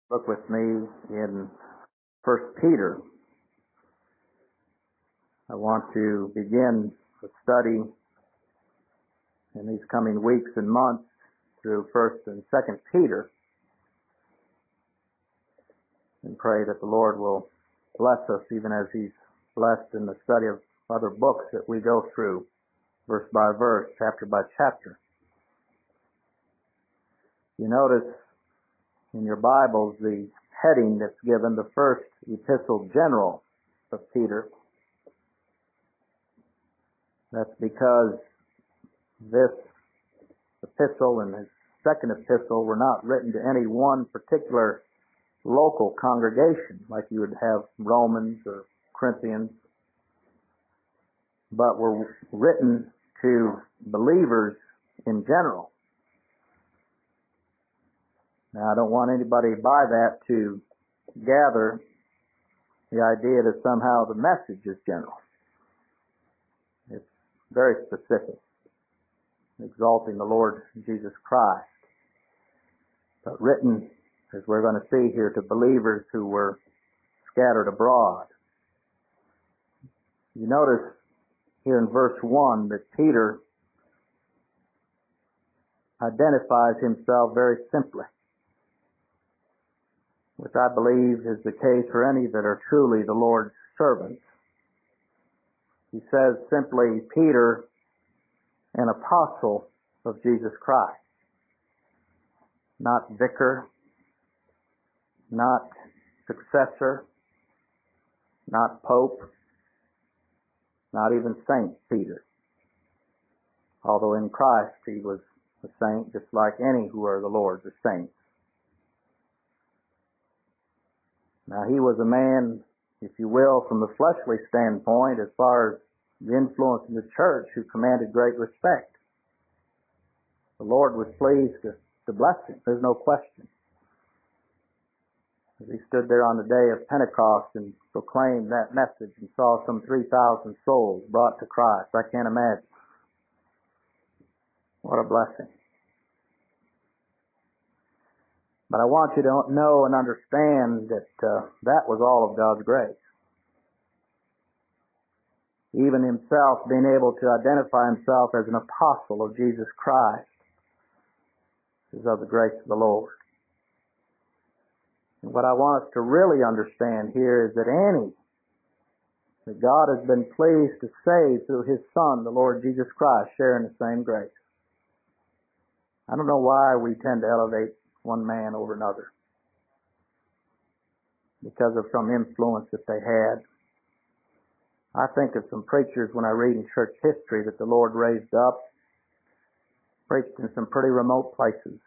Look with me in First Peter. I want to begin the study in these coming weeks and months through First and Second Peter, and pray that the Lord will bless us even as He's blessed in the study of other books that we go through, verse by verse, chapter by chapter. You notice in your Bibles the heading that's given, the first epistle general of Peter. That's because this epistle and his second epistle were not written to any one particular local congregation like you would have Romans or Corinthians, but were written to believers in general. Now, I don't want anybody by that to gather the idea that somehow the message is general. It's very specific, exalting the Lord Jesus Christ, but written, as we're going to see here, to believers who were scattered abroad. You notice here in verse 1 that Peter identifies himself very simply, which I believe is the case for any that are truly the Lord's servants. He says simply, Peter, an apostle of Jesus Christ. Not vicar, not successor, not pope, not even Saint Peter. Although in Christ he was a saint, just like any who are the Lord's saints. Now, he was a man, if you will, from the fleshly standpoint, as far as the influence in the church, who commanded great respect. The Lord was pleased to bless him, there's no question. As he stood there on the day of Pentecost and proclaimed that message and saw some 3,000 souls brought to Christ, I can't imagine. What a blessing. But I want you to know and understand that that was all of God's grace. Even himself being able to identify himself as an apostle of Jesus Christ is of the grace of the Lord. And what I want us to really understand here is that any that God has been pleased to save through His Son, the Lord Jesus Christ, sharing the same grace. I don't know why we tend to elevate one man over another because of some influence that they had. I think of some preachers when I read in church history that the Lord raised up, preached in some pretty remote places,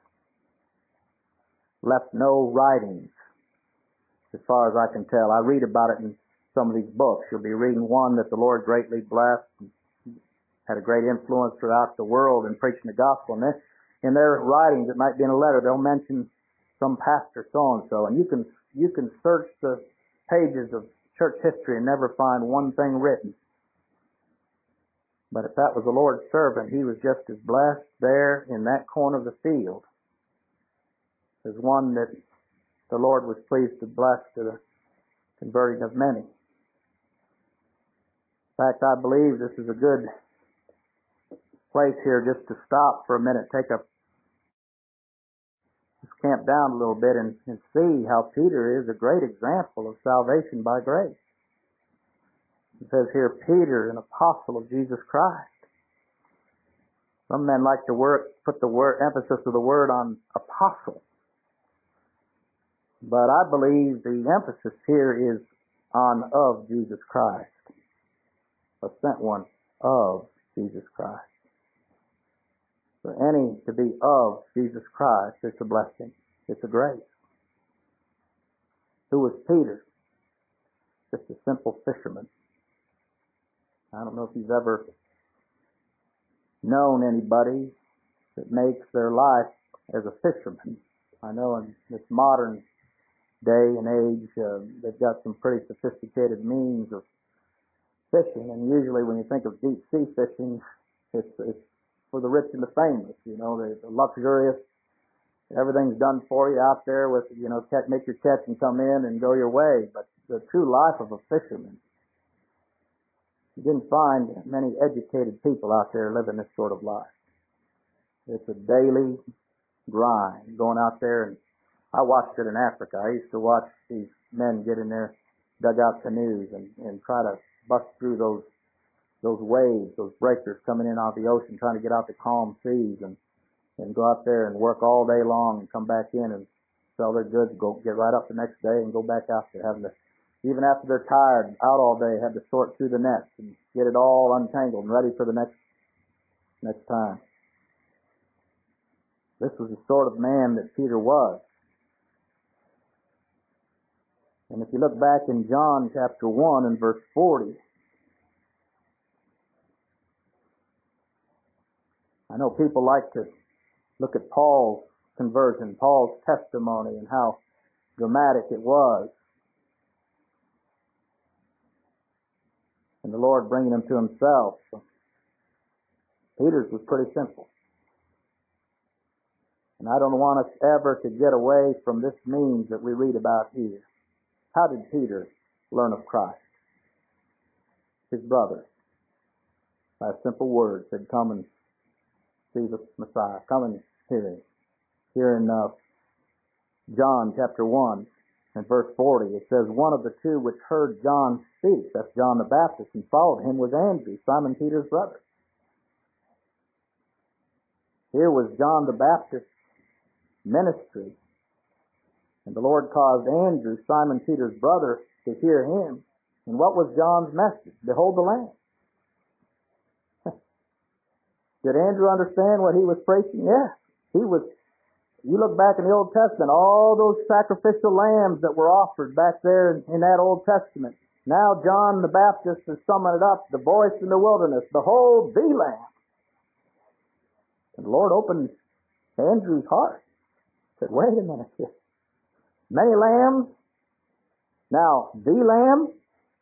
left no writings as far as I can tell. I read about it in some of these books. You'll be reading one that the Lord greatly blessed, had a great influence throughout the world in preaching the gospel. And in their writings, it might be in a letter, they'll mention some pastor so-and-so, and you can search the pages of church history and never find one thing written. But if that was the Lord's servant, he was just as blessed there in that corner of the field as one that the Lord was pleased to bless to the converting of many. In fact, I believe this is a good place here just to stop for a minute, camp down a little bit and see how Peter is a great example of salvation by grace. It says here, Peter, an apostle of Jesus Christ. Some men like to put the emphasis of the word on apostle. But I believe the emphasis here is on of Jesus Christ. A sent one of Jesus Christ. For any to be of Jesus Christ, it's a blessing. It's a grace. Who was Peter? Just a simple fisherman. I don't know if you've ever known anybody that makes their life as a fisherman. I know in this modern day and age, they've got some pretty sophisticated means of fishing, and usually when you think of deep sea fishing, it's for the rich and the famous, the luxurious Everything's done for you out there with, make your catch and come in and go your way. But the true life of a fisherman, you didn't find many educated people out there living this sort of life. It's a daily grind, going out there. And I watched it in Africa. I used to watch these men get in their dugout canoes and try to bust through those waves, those breakers coming in out of the ocean, trying to get out the calm seas and go out there and work all day long and come back in and sell their goods, go get right up the next day and go back out there, having to, even after they're tired, out all day, have to sort through the nets and get it all untangled and ready for the next time. This was the sort of man that Peter was. And if you look back in John chapter 1 and verse 40, I know people like to look at Paul's conversion, Paul's testimony, and how dramatic it was. And the Lord bringing him to himself. Peter's was pretty simple. And I don't want us ever to get away from this means that we read about here. How did Peter learn of Christ? His brother, by a simple word, said, "Come and see the Messiah. Come and hear him." Here in John chapter 1 and verse 40, it says, "One of the two which heard John speak," that's John the Baptist, "and followed him was Andrew, Simon Peter's brother." Here was John the Baptist's ministry, and the Lord caused Andrew, Simon Peter's brother, to hear him. And what was John's message? Behold the Lamb. Did Andrew understand what he was preaching? Yes. He was. You look back in the Old Testament, all those sacrificial lambs that were offered back there in that Old Testament. Now John the Baptist is summing it up, the voice in the wilderness, "Behold the Lamb." And the Lord opened Andrew's heart. He said, "Wait a minute here. Many lambs. Now, the Lamb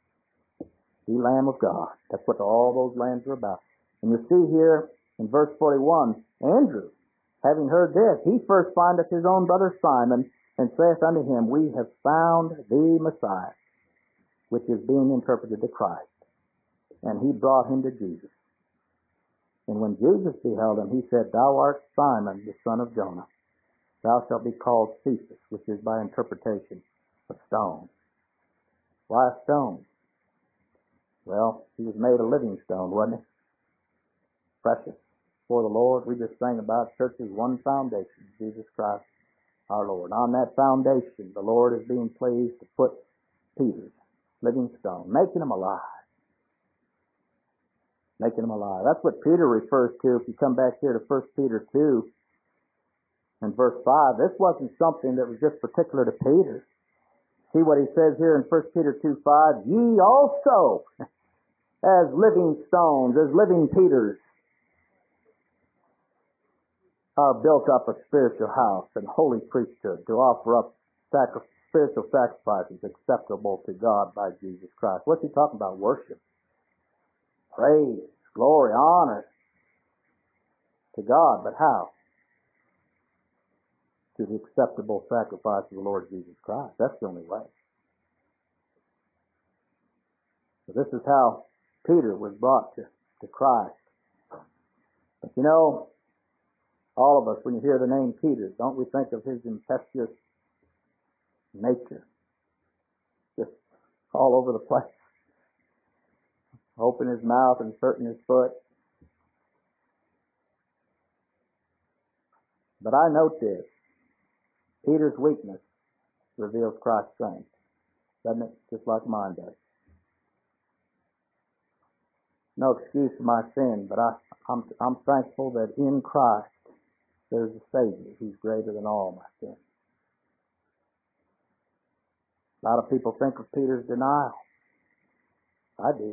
of God." That's what all those lambs are about. And you see here in verse 41, Andrew, having heard this, he first findeth his own brother Simon, and saith unto him, "We have found the Messiah," which is being interpreted to Christ. And he brought him to Jesus. And when Jesus beheld him, he said, "Thou art Simon, the son of Jonah. Thou shalt be called Cephas," which is by interpretation a stone. Why a stone? Well, he was made a living stone, wasn't he? Precious for the Lord. We just sang about church's one foundation, Jesus Christ our Lord. On that foundation, the Lord is being pleased to put Peter's living stone, making him alive. Making him alive. That's what Peter refers to. If you come back here to 1 Peter 2 and verse 5, this wasn't something that was just particular to Peter. See what he says here in 1 Peter 2:5, "Ye also, as living stones, as living Peters, are built up a spiritual house and holy priesthood to offer up spiritual sacrifices acceptable to God by Jesus Christ." What's he talking about? Worship. Praise, glory, honor to God. But how? To the acceptable sacrifice of the Lord Jesus Christ. That's the only way. So this is how Peter was brought to Christ. But you know, all of us, when you hear the name Peter, don't we think of his impetuous nature? Just all over the place. Open his mouth and hurting his foot. But I note this. Peter's weakness reveals Christ's strength. Doesn't it? Just like mine does. No excuse for my sin, but I'm thankful that in Christ there's a Savior who's greater than all my sin. A lot of people think of Peter's denial. I do.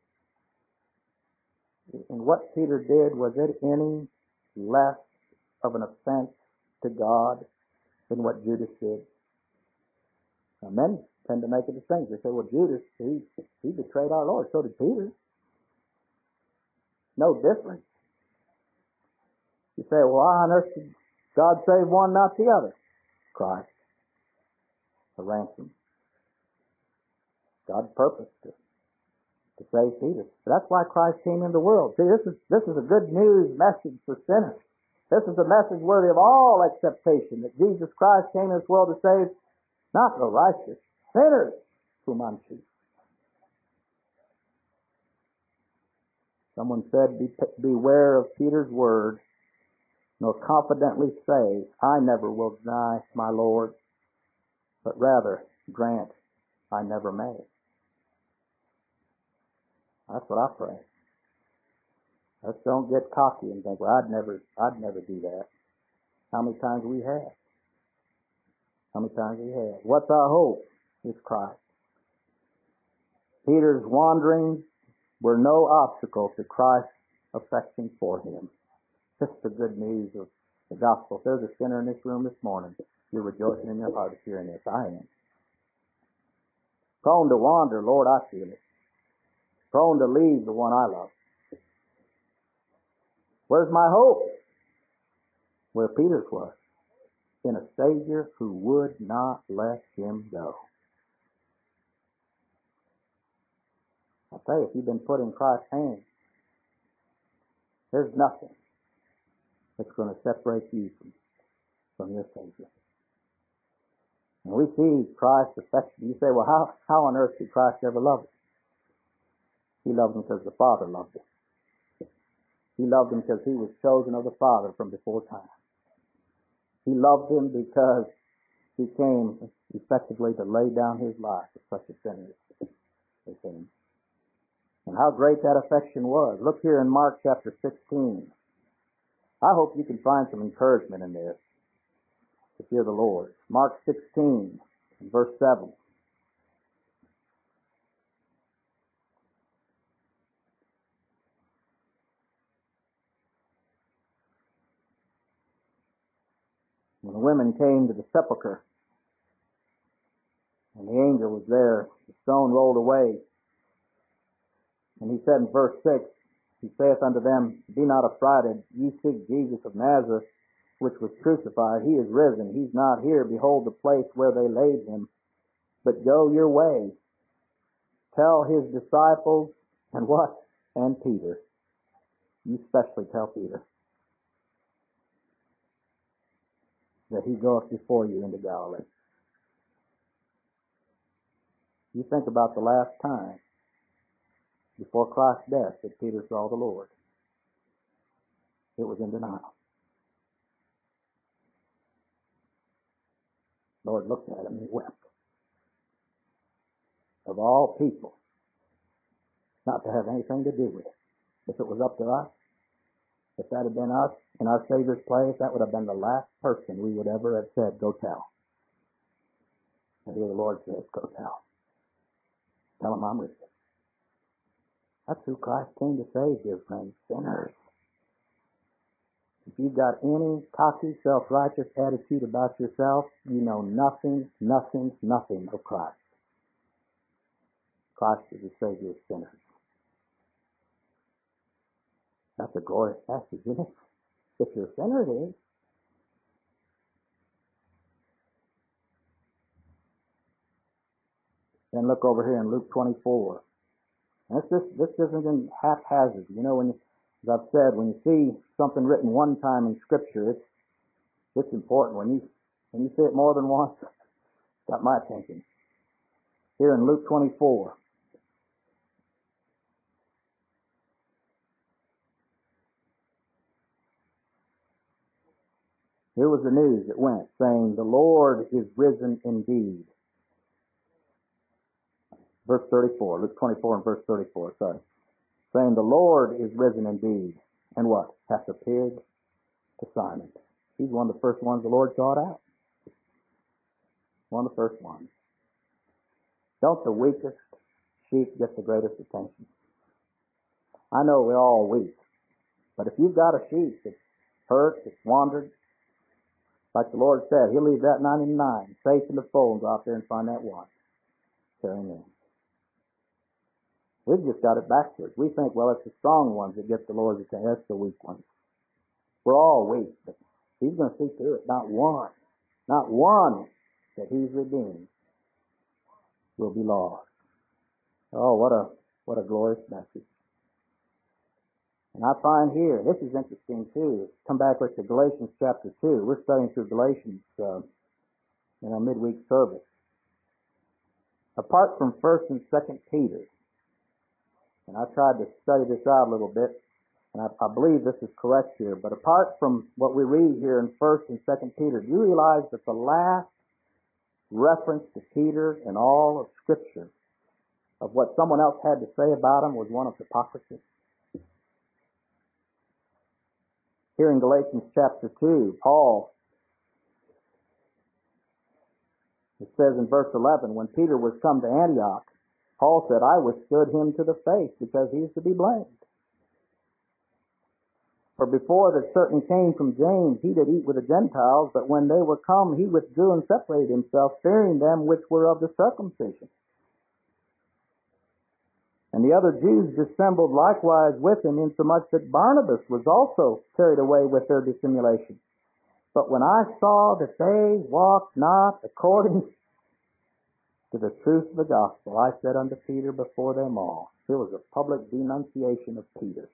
And what Peter did, was it any less of an offense to God than what Judas did? Now, men tend to make a distinction. They say, "Well, Judas, he betrayed our Lord. So did Peter." No difference. You say, "Well, why on earth did God saved one, not the other. Christ, a ransom. God purposed it to save Peter. That's why Christ came into the world. See, this is a good news message for sinners. This is a message worthy of all acceptation, that Jesus Christ came in this world to save not the righteous, sinners whom I'm chief. Someone said, beware of Peter's word, nor confidently say, I never will deny my Lord, but rather grant I never may. That's what I pray. Let's don't get cocky and think, well, I'd never do that. How many times we have? How many times we have? What's our hope? It's Christ. Peter's wanderings were no obstacle to Christ's affection for him. This is the good news of the gospel. If there's a sinner in this room this morning, you're rejoicing in your heart of hearing this. I am. Prone to wander, Lord, I feel it. Prone to leave the one I love. Where's my hope? Where Peter's was. In a Savior who would not let him go. I tell you, if you've been put in Christ's hands, there's nothing that's going to separate you from your Savior. And we see Christ's affection. You say, well, how on earth did Christ ever love us? He loved him because the Father loved him. He loved him because he was chosen of the Father from before time. He loved him because he came effectively to lay down his life for such a sinner as him. And how great that affection was. Look here in Mark chapter 16. I hope you can find some encouragement in this to fear the Lord. Mark 16, verse 7. When the women came to the sepulchre, and the angel was there, the stone rolled away. And he said in verse 6, he saith unto them, Be not affrighted, ye seek Jesus of Nazareth, which was crucified. He is risen. He's not here. Behold the place where they laid him. But go your way. Tell his disciples, and what? And Peter. You especially tell Peter that he goeth before you into Galilee. You think about the last time before Christ's death that Peter saw the Lord. It was in denial. The Lord looked at him and he wept. Of all people, not to have anything to do with it. If it was up to us, if that had been us in our Savior's place, that would have been the last person we would ever have said, go tell. And here the Lord says, go tell. Tell him I'm with you. That's who Christ came to save, dear friends, sinners. If you've got any cocky, self-righteous attitude about yourself, you know nothing of Christ. Christ is the Savior of sinners. That's a glorious passage, isn't it? If you're a sinner, it is. Then look over here in Luke 24. And this isn't haphazard. You know, as I've said, when you see something written one time in Scripture, it's important. When you see it more than once, it's got my attention. Here in Luke 24. Here was the news that went, saying, the Lord is risen indeed. Verse 34, Luke 24 and verse 34, sorry. Saying, the Lord is risen indeed. And what? Hath appeared to Simon. He's one of the first ones the Lord sought out. One of the first ones. Don't the weakest sheep get the greatest attention? I know we're all weak. But if you've got a sheep that's hurt, that's wandered, like the Lord said, he'll leave that 99 safe in the fold and go out there and find that one. Carry him in. We've just got it backwards. We think, well, it's the strong ones that get the Lord's attention. That's the weak ones. We're all weak, but He's going to see through it. Not one that He's redeemed will be lost. Oh, what a glorious message. And I find here, this is interesting too. Come back with to Galatians chapter 2. We're studying through Galatians in our midweek service. Apart from 1st and 2nd Peter, and I tried to study this out a little bit, and I believe this is correct here, but apart from what we read here in 1st and 2nd Peter, do you realize that the last reference to Peter in all of Scripture of what someone else had to say about him was one of hypocrisy? Here in Galatians chapter 2, Paul, it says in verse 11, when Peter was come to Antioch, Paul said, I withstood him to the face because he is to be blamed. For before that certain came from James, he did eat with the Gentiles, but when they were come, he withdrew and separated himself, fearing them which were of the circumcision. And the other Jews dissembled likewise with him, insomuch that Barnabas was also carried away with their dissimulation. But when I saw that they walked not according to the truth of the gospel, I said unto Peter before them all. Here was a public denunciation of Peter.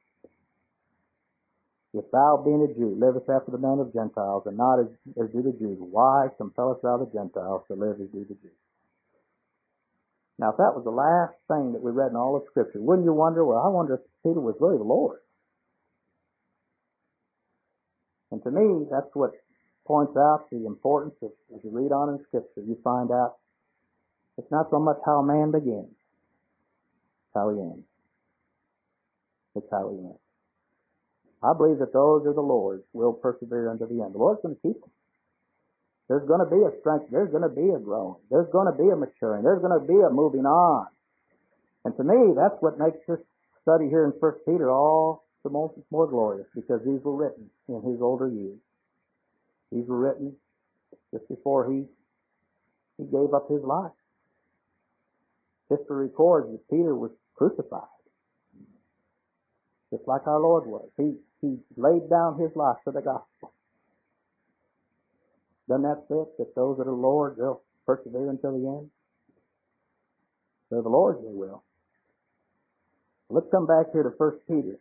If thou, being a Jew, livest after the manner of Gentiles, and not as do the Jews, why compellest thou the Gentiles to live as do the Jews? Now, if that was the last thing that we read in all of Scripture, wouldn't you wonder, well, I wonder if Peter was really the Lord? And to me, that's what points out the importance of, as you read on in Scripture, you find out it's not so much how a man begins, it's how he ends. It's how he ends. I believe that those are the Lord's will persevere unto the end. The Lord's going to keep them. There's going to be a strength. There's going to be a growing. There's going to be a maturing. There's going to be a moving on. And to me, that's what makes this study here in 1 Peter all the more glorious, because these were written in his older years. These were written just before he gave up his life. History records that Peter was crucified, just like our Lord was. He laid down his life for the gospel. Doesn't that fit that those that are Lord, they'll persevere until the end? They're the Lord's, they will. Let's come back here to 1 Peter.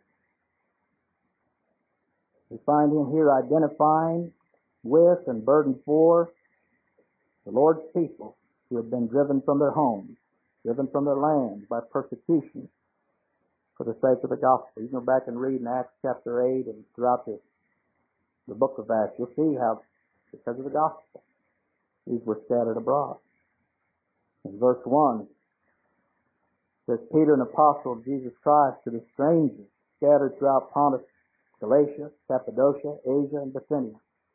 We find him here identifying with and burdened for the Lord's people who had been driven from their homes, driven from their lands by persecution for the sake of the gospel. You can go back and read in Acts chapter 8 and throughout the book of Acts, you'll see how, because of the gospel, these were scattered abroad. In verse 1, it says, Peter, an apostle of Jesus Christ, to the strangers scattered throughout Pontus, Galatia, Cappadocia, Asia, and Bithynia,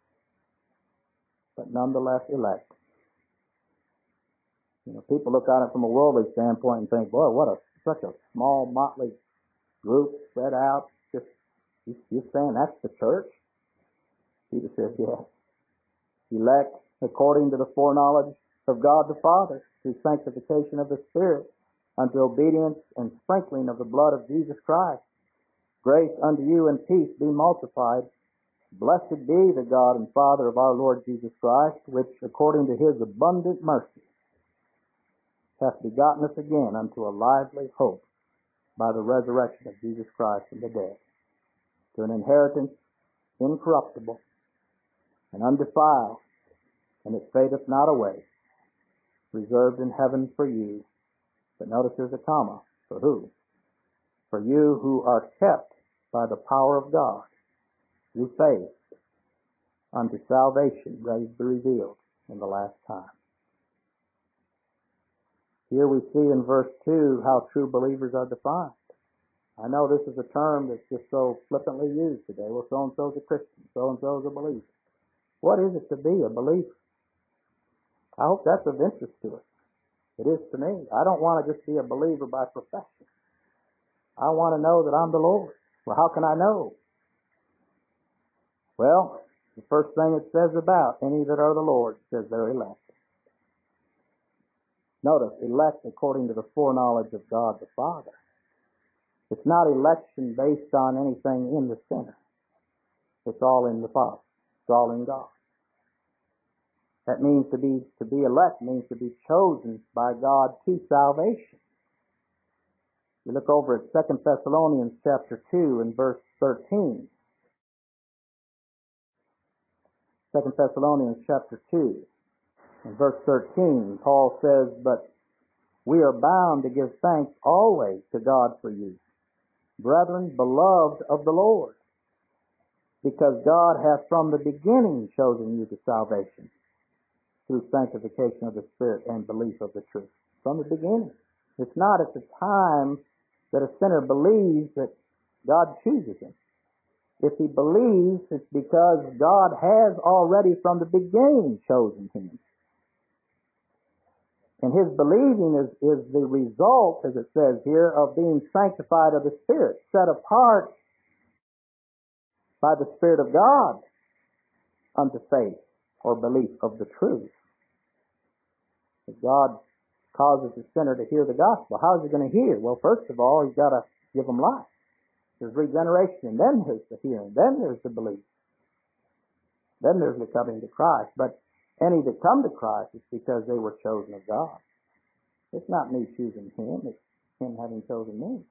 but nonetheless elect. You know, people look at it from a worldly standpoint and think, boy, such a small, motley group spread out. Just, you're saying that's the church? Peter says, yes. Elect according to the foreknowledge of God the Father, through sanctification of the Spirit, unto obedience and sprinkling of the blood of Jesus Christ. Grace unto you and peace be multiplied. Blessed be the God and Father of our Lord Jesus Christ, which according to his abundant mercy hath begotten us again unto a lively hope by the resurrection of Jesus Christ from the dead, to an inheritance incorruptible and undefiled, and it fadeth not away, reserved in heaven for you. But notice there's a comma. For who? For you who are kept by the power of God through faith unto salvation, ready to be revealed in the last time. Here we see in verse 2 how true believers are defined. I know this is a term that's just so flippantly used today. Well, so-and-so's a Christian, so-and-so's a believer. What is it to be a believer? I hope that's of interest to us. It is to me. I don't want to just be a believer by profession. I want to know that I'm the Lord. Well, how can I know? Well, the first thing it says about any that are the Lord says they're elect. Notice, elect according to the foreknowledge of God the Father. It's not election based on anything in the sinner. It's all in the Father. It's all in God. That means to be elect means to be chosen by God to salvation. You look over at 2 Thessalonians chapter 2 and verse 13. 2 Thessalonians chapter 2 and verse 13, Paul says, "But we are bound to give thanks always to God for you, brethren, beloved of the Lord, because God hath from the beginning chosen you to salvation, through sanctification of the Spirit and belief of the truth." From the beginning. It's not at the time that a sinner believes that God chooses him. If he believes, it's because God has already from the beginning chosen him. And his believing is the result, as it says here, of being sanctified of the Spirit, set apart by the Spirit of God unto faith or belief of the truth. If God causes the sinner to hear the gospel, how is he going to hear? Well, first of all, he's got to give them life. There's regeneration, and then there's the hearing, then there's the belief, then there's the coming to Christ. But any that come to Christ, it's because they were chosen of God. It's not me choosing him, it's him having chosen me.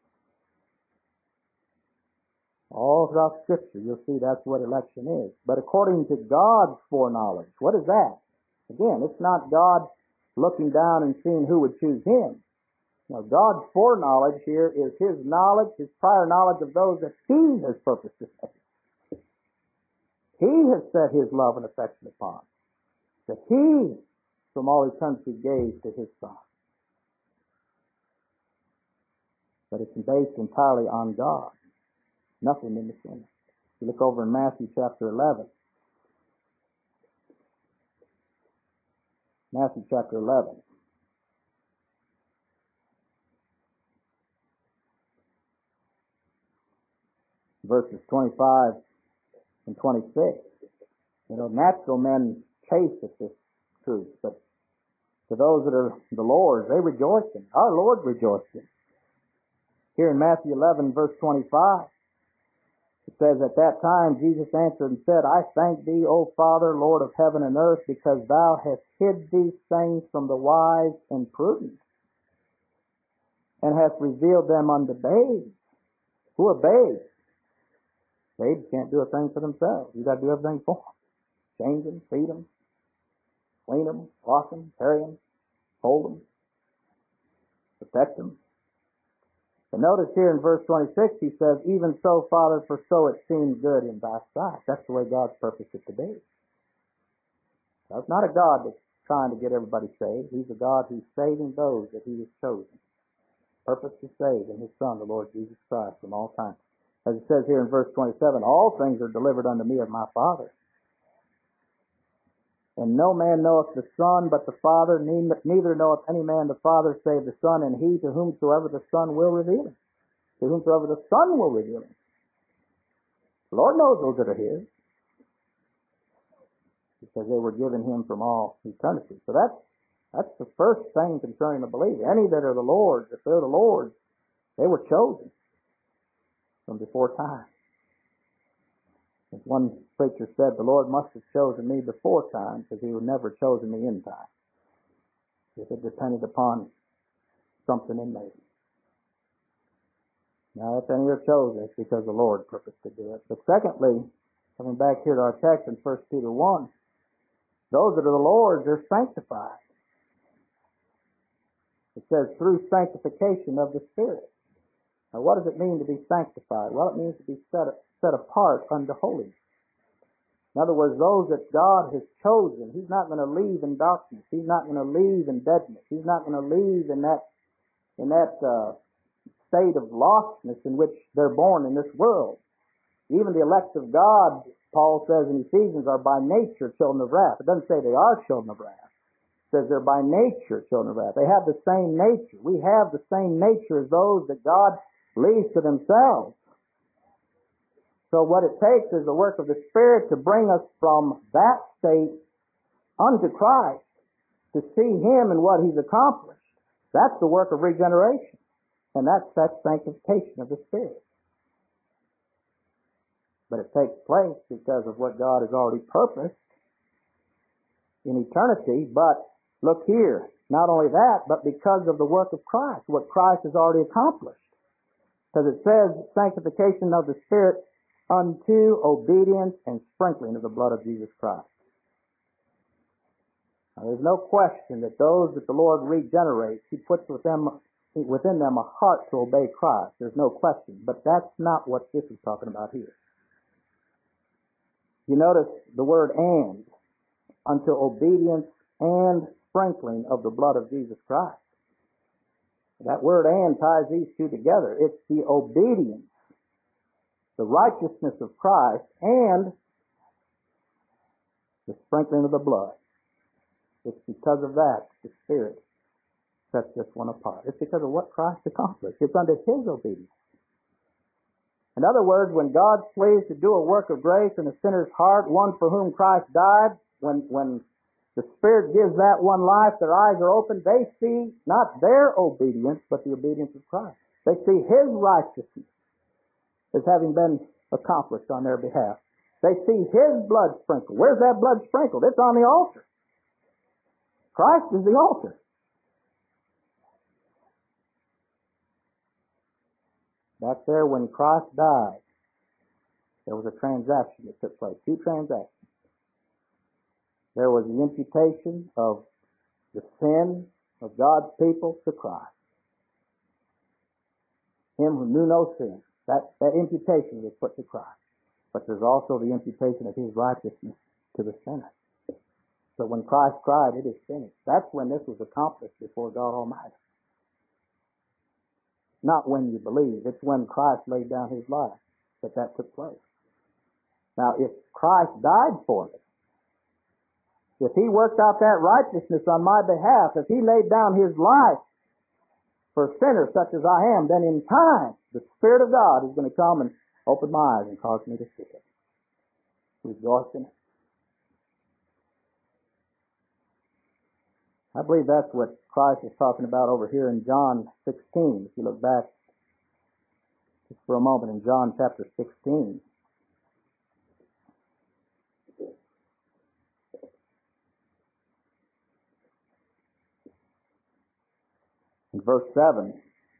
All throughout Scripture, you'll see that's what election is. But according to God's foreknowledge, what is that? Again, it's not God looking down and seeing who would choose him. Now, God's foreknowledge here is his knowledge, his prior knowledge of those that he has purposed to save. He has set his love and affection upon, that he from all eternity gave to his Son. But it's based entirely on God, nothing in the sinner. You look over in Matthew chapter 11. Matthew chapter 11. Verses 25 and 26. You know, natural men chase at this truth, but to those that are the Lord's, they rejoice in. Our Lord rejoiced in. Here in Matthew 11, verse 25, it says, "At that time Jesus answered and said, I thank thee, O Father, Lord of heaven and earth, because thou hast hid these things from the wise and prudent, and hast revealed them unto babes." Who are babes? Babes can't do a thing for themselves. You've got to do everything for them. Change them, feed them, clean them, wash them, carry them, hold them, protect them. But notice here in verse 26, he says, "Even so, Father, for so it seemed good in thy sight." That's the way God's purposed it to be. God's not a God that's trying to get everybody saved. He's a God who's saving those that he has chosen. Purpose to save in his Son, the Lord Jesus Christ, from all time. As it says here in verse 27, "All things are delivered unto me of my Father. And no man knoweth the Son but the Father, neither knoweth any man the Father save the Son, and he to whomsoever the Son will reveal him." To whomsoever the Son will reveal him. The Lord knows those that are his, because they were given him from all eternity. So that's the first thing concerning the believer. Any that are the Lord's, if they're the Lord's, they were chosen from before time. As one preacher said, the Lord must have chosen me before time, because he would never have chosen me in time, if it depended upon something in me. Now, if any are chosen, it's because the Lord purposed to do it. But secondly, coming back here to our text in 1 Peter 1, those that are the Lord's are sanctified. It says, through sanctification of the Spirit. Now, what does it mean to be sanctified? Well, it means to be set apart unto holiness. In other words, those that God has chosen, he's not going to leave in darkness. He's not going to leave in deadness. He's not going to leave in that state of lostness in which they're born in this world. Even the elect of God, Paul says in Ephesians, are by nature children of wrath. It doesn't say they are children of wrath. It says they're by nature children of wrath. They have the same nature. We have the same nature as those that God leaves to themselves. So what it takes is the work of the Spirit to bring us from that state unto Christ, to see him and what he's accomplished. That's the work of regeneration. And that's that sanctification of the Spirit. But it takes place because of what God has already purposed in eternity. But look here, not only that, but because of the work of Christ, what Christ has already accomplished. Because it says sanctification of the Spirit unto obedience and sprinkling of the blood of Jesus Christ. Now, there's no question that those that the Lord regenerates, He puts within them a heart to obey Christ. There's no question. But that's not what this is talking about here. You notice the word and, unto obedience and sprinkling of the blood of Jesus Christ. That word and ties these two together. It's the obedience, the righteousness of Christ, and the sprinkling of the blood. It's because of that the Spirit sets this one apart. It's because of what Christ accomplished. It's under His obedience. In other words, when God's pleased to do a work of grace in a sinner's heart, one for whom Christ died, when the Spirit gives that one life, their eyes are open, they see not their obedience, but the obedience of Christ. They see His righteousness as having been accomplished on their behalf. They see His blood sprinkled. Where's that blood sprinkled? It's on the altar. Christ is the altar. Back there when Christ died, there was a transaction that took place. Two transactions. There was the imputation of the sin of God's people to Christ. Him who knew no sin. That imputation was put to Christ. But there's also the imputation of His righteousness to the sinner. But when Christ cried, "It is finished," that's when this was accomplished before God Almighty. Not when you believe. It's when Christ laid down His life that took place. Now, if Christ died for me, if He worked out that righteousness on my behalf, if He laid down His life for sinners such as I am, then in time, the Spirit of God is going to come and open my eyes and cause me to see it. Rejoice in it. I believe that's what Christ is talking about over here in John 16. If you look back just for a moment in John chapter 16. In verse 7.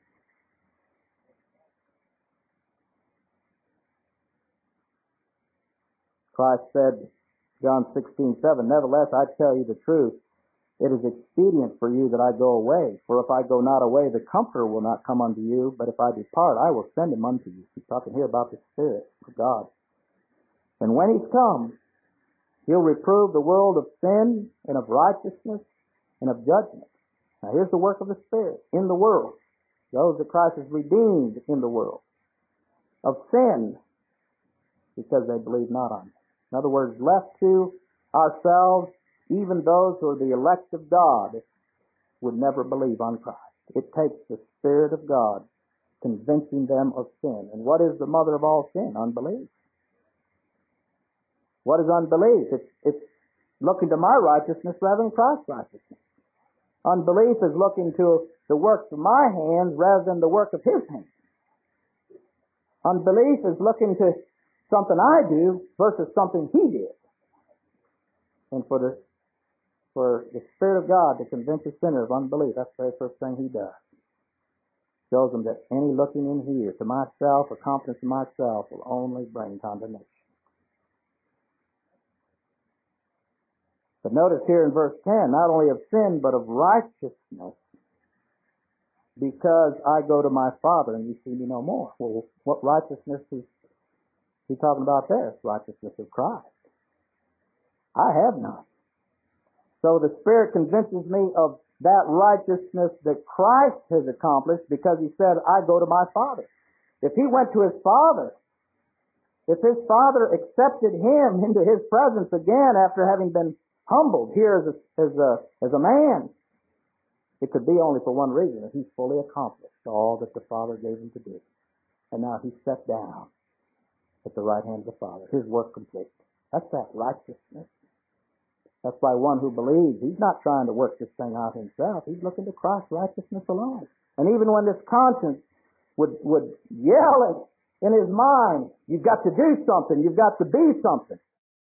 Christ said, John 16:7, "Nevertheless, I tell you the truth. It is expedient for you that I go away. For if I go not away, the Comforter will not come unto you. But if I depart, I will send Him unto you." He's talking here about the Spirit of God. "And when He's come, He'll reprove the world of sin and of righteousness and of judgment." Now here's the work of the Spirit in the world. Those that Christ has redeemed in the world. Of sin, because they believe not on Him. In other words, left to ourselves, even those who are the elect of God would never believe on Christ. It takes the Spirit of God convincing them of sin. And what is the mother of all sin? Unbelief. What is unbelief? It's looking to my righteousness rather than Christ's righteousness. Unbelief is looking to the works of my hands rather than the work of His hands. Unbelief is looking to something I do versus something He did. And for the Spirit of God to convince a sinner of unbelief, that's the very first thing He does. Shows them that any looking in here to myself or confidence in myself will only bring condemnation. But notice here in verse 10, not only of sin, but of righteousness, because I go to my Father and you see me no more. Well, what righteousness is He talking about there? It's righteousness of Christ. I have none. So the Spirit convinces me of that righteousness that Christ has accomplished because He said, I go to my Father. If He went to His Father, if His Father accepted Him into His presence again after having been humbled here as a man, it could be only for one reason, that He's fully accomplished all that the Father gave Him to do. And now He's set down at the right hand of the Father. His work complete. That's that righteousness. That's why one who believes, he's not trying to work this thing out himself. He's looking to Christ's righteousness alone. And even when this conscience would yell In his mind, you've got to do something. You've got to be something.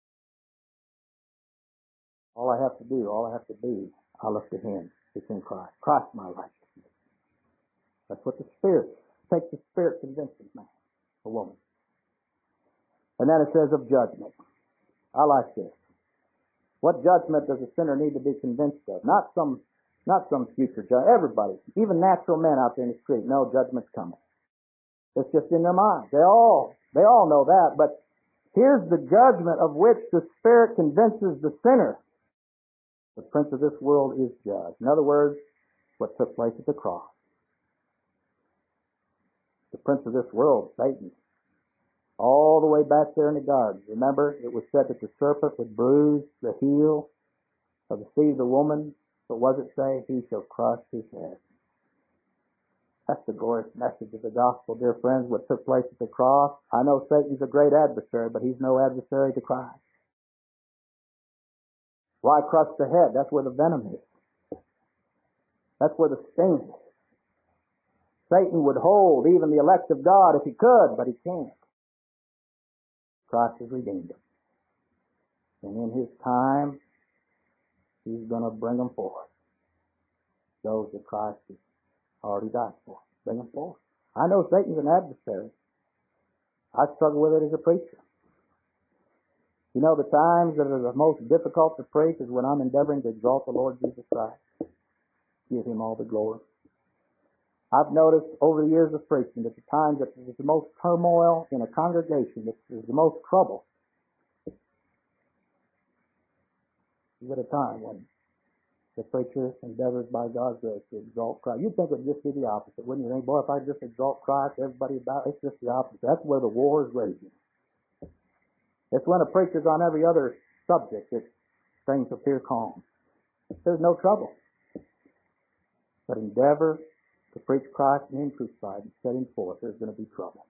All I have to do, all I have to be, I look to him. It's in Christ. Christ my righteousness. That's what the Spirit, take the Spirit convinces man, a woman. And then it says of judgment. I like this. What judgment does a sinner need to be convinced of? Not some future judge. Everybody, even natural men out there in the street, know judgment's coming. It's just in their mind. They all know that. But here's the judgment of which the Spirit convinces the sinner. The prince of this world is judged. In other words, what took place at the cross. The prince of this world, Satan, all the way back there in the garden. Remember, it was said that the serpent would bruise the heel of the seed of the woman. But what does it say? He shall crush his head. That's the glorious message of the gospel, dear friends, what took place at the cross. I know Satan's a great adversary, but he's no adversary to Christ. Why crush the head? That's where the venom is. That's where the sting is. Satan would hold even the elect of God if he could, but he can't. Christ has redeemed them. And in his time, he's going to bring them forth. Those that Christ has already died for. Bring them forth. I know Satan's an adversary. I struggle with it as a preacher. You know, the times that are the most difficult to preach is when I'm endeavoring to exalt the Lord Jesus Christ. Give him all the glory. I've noticed over the years of preaching that the times that there's the most turmoil in a congregation, that there's the most trouble, is at a time when the preacher endeavors by God's grace to exalt Christ. You'd think it would just be the opposite, wouldn't you think? Boy, if I just exalt Christ, everybody about it's just the opposite. That's where the war is raging. It's when a preacher's on every other subject that things appear calm. There's no trouble. But endeavor to preach Christ and him crucified and set him forth, there's going to be trouble.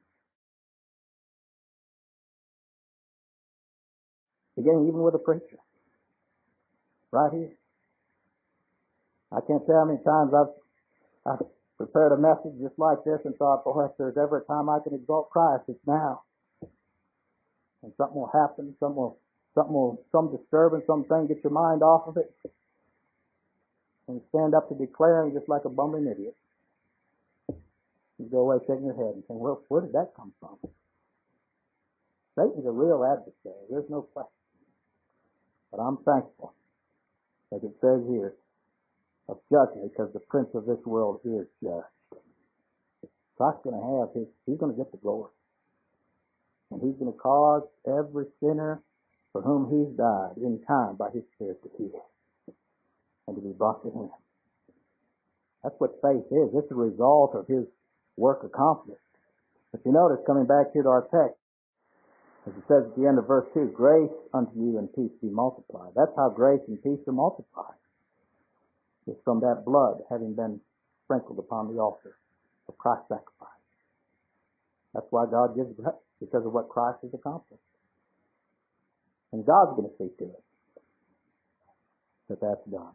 Beginning even with a preacher. Right here. I can't tell how many times I've prepared a message just like this and thought, boy, if there's ever a time I can exalt Christ, it's now. And something will happen, some disturbance, something, get your mind off of it, and stand up to declaring just like a bumbling idiot. You go away shaking your head and saying, well, where did that come from? Satan's a real adversary. There's no question. But I'm thankful, as it says here, of judgment, because the prince of this world is judged. God's going to have he's going to get the glory. And he's going to cause every sinner for whom he's died in time by his Spirit to hear and to be brought to him. That's what faith is. It's a result of his work accomplished. But you notice, coming back here to our text, as it says at the end of verse 2, grace unto you and peace be multiplied. That's how grace and peace are multiplied. It's from that blood having been sprinkled upon the altar of Christ's sacrifice. That's why God gives grace, because of what Christ has accomplished. And God's going to see to it that that's done.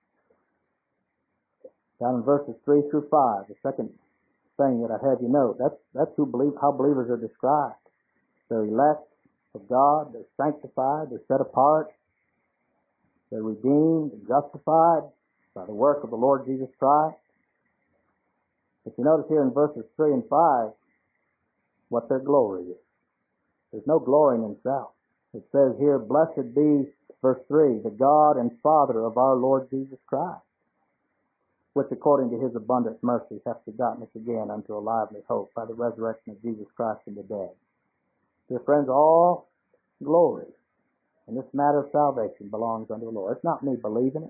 Down in verses 3 through 5, the second thing that I have you note, that's how believers are described. They're elect of God, they're sanctified, they're set apart, they're redeemed and justified by the work of the Lord Jesus Christ. If you notice here in verses 3 and 5, what their glory is. There's no glory in themselves. It says here, blessed be, verse 3, the God and Father of our Lord Jesus Christ, which according to his abundant mercy hath begotten us again unto a lively hope by the resurrection of Jesus Christ from the dead. Dear friends, all glory in this matter of salvation belongs unto the Lord. It's not me believing it.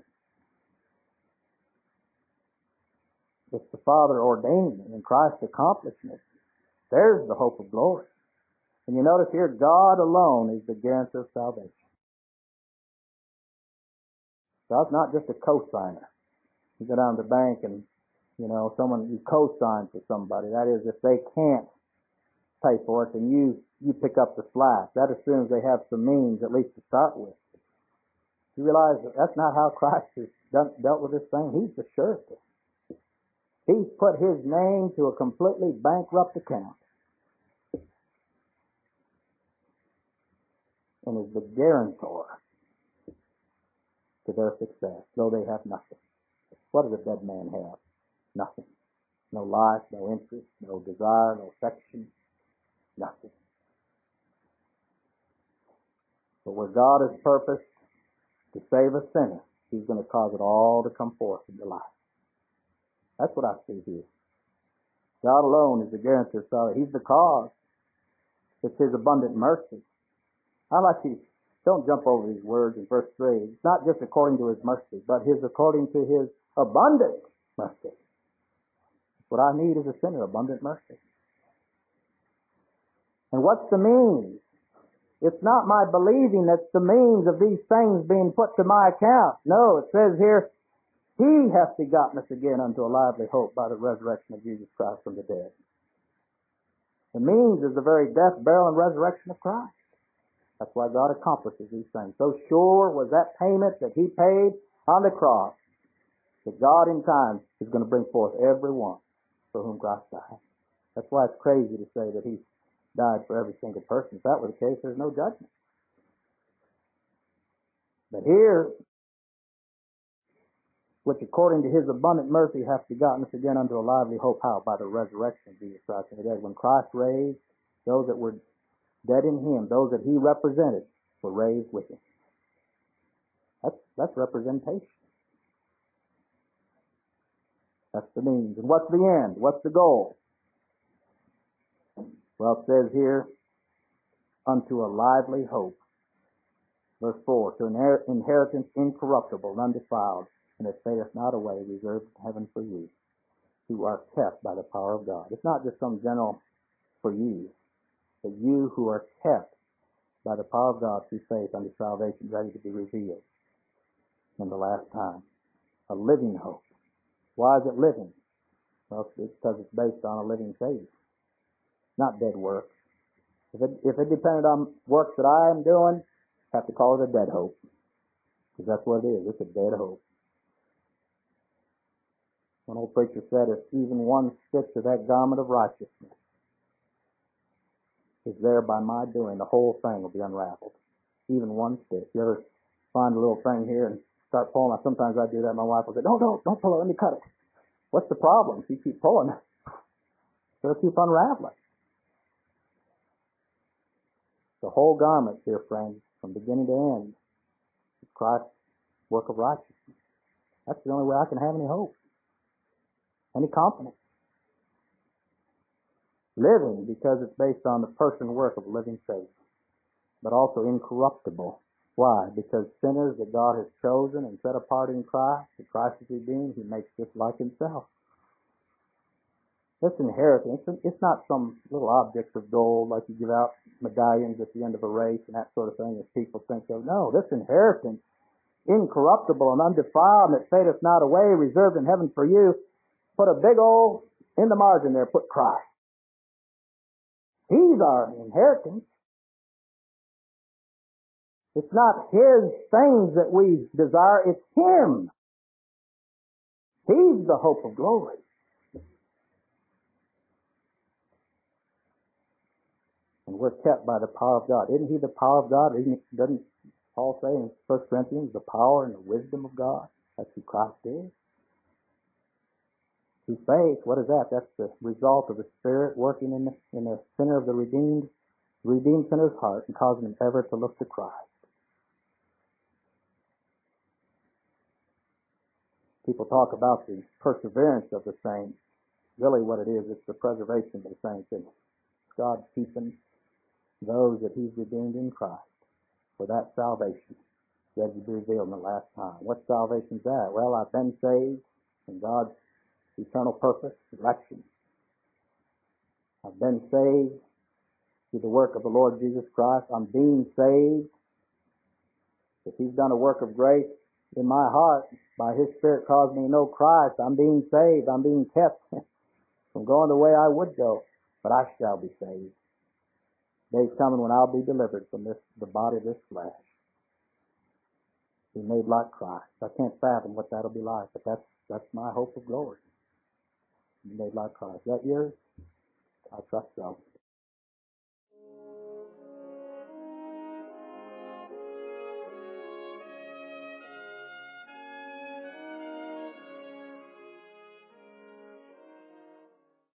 It's the Father ordaining it and Christ accomplishing it. There's the hope of glory. And you notice here, God alone is the guarantor of salvation. God's not just a co-signer. You go down to the bank and, you co-sign for somebody. That is, if they can't pay for it, then you pick up the slack. That assumes they have some means, at least to start with. You realize that's not how Christ has dealt with this thing. He's the surety. He's put his name to a completely bankrupt account. and is the guarantor to their success, though they have nothing. What does a dead man have? Nothing. No life, no interest, no desire, no affection, nothing. But where God has purposed to save a sinner, He's going to cause it all to come forth into life. That's what I see here. God alone is the guarantor of salvation. He's the cause. It's His abundant mercy. I like you, don't jump over these words in verse 3. It's not just according to His mercy, but according to His abundant mercy. What I need is a sinner, abundant mercy. And what's the means? It's not my believing that's the means of these things being put to my account. No, it says here, He hath begotten us again unto a lively hope by the resurrection of Jesus Christ from the dead. The means is the very death, burial, and resurrection of Christ. That's why God accomplishes these things. So sure was that payment that He paid on the cross that God in time is going to bring forth every one for whom Christ died. That's why it's crazy to say that He died for every single person. If that were the case, there's no judgment. But here, which according to His abundant mercy hath begotten us again unto a lively hope. How? By the resurrection of Jesus Christ from the dead. When Christ raised, those that were dead in Him, those that He represented, were raised with Him. That's representation. That's the means. And what's the end? What's the goal? Well, it says here, unto a lively hope. Verse 4, to an inheritance incorruptible and undefiled, and that fadeth not away, reserved in heaven for you, who are kept by the power of God. It's not just some general for you, but you who are kept by the power of God through faith unto salvation, ready to be revealed in the last time. A living hope. Why is it living? Well, it's because it's based on a living faith, not dead works. If it depended on works that I am doing, I have to call it a dead hope, because that's what it is. It's a dead hope. One old preacher said, if even one stitch of that garment of righteousness is there by my doing, the whole thing will be unraveled. Even one stitch. You ever find a little thing here and start pulling? Sometimes I do that. My wife will say, no, don't pull it. Let me cut it. What's the problem? If you keep pulling, it'll keep unraveling. The whole garment, dear friends, from beginning to end, is Christ's work of righteousness. That's the only way I can have any hope, any confidence. Living, because it's based on the person and work of living faith, but also incorruptible. Why? Because sinners that God has chosen and set apart in Christ, that Christ has redeemed, He makes just like Himself. This inheritance, it's not some little object of gold like you give out medallions at the end of a race and that sort of thing as people think of. No, this inheritance, incorruptible and undefiled, and that fadeth not away, reserved in heaven for you. Put a big old, in the margin there, put Christ. He's our inheritance. It's not His things that we desire, it's Him. He's the hope of glory. And we're kept by the power of God. Isn't He the power of God? Doesn't Paul say in 1 Corinthians, the power and the wisdom of God? That's who Christ is. Through faith, what is that? That's the result of the Spirit working in the center of the redeemed sinner's heart and causing him ever to look to Christ. People talk about the perseverance of the saints. Really what it is, it's the preservation of the saints. It's God keeping those that He's redeemed in Christ for that salvation that will be revealed in the last time. What salvation is that? Well, I've been saved in God's eternal purpose, election. I've been saved through the work of the Lord Jesus Christ. I'm being saved. If He's done a work of grace in my heart, by His Spirit causing me to know Christ, I'm being saved. I'm being kept from going the way I would go. But I shall be saved. Day's coming when I'll be delivered from the body of this flesh. Be made like Christ. I can't fathom what that'll be like, but that's my hope of glory. Be made like Christ. Is that yours? I trust so.